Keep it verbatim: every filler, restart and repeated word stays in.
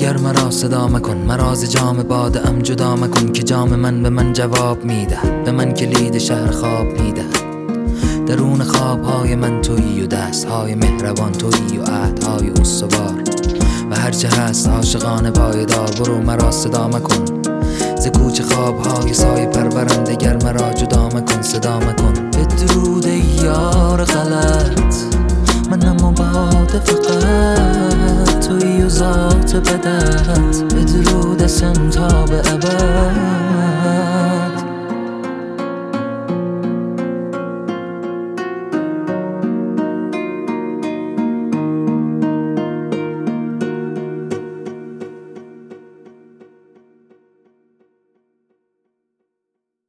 دیگر مرا صدا مکن، مرا ز جام باده ام جدا مکن، که جام من به من جواب میدهد، به من کلید شهر خواب میدهد. درون خوابهای من تویی و دستهای مهربان تویی و عهدهای استوار و هرچه هست عاشقانه پایدار. برو مرا صدا مکن ز کوچه خوابهای سایه پرورم، دگر مرا جدا مکن صدا مکن. بدرود ای یار غلط، منم و باده فقط تویی و ذات بدت. بدرود اسم تا به ابد.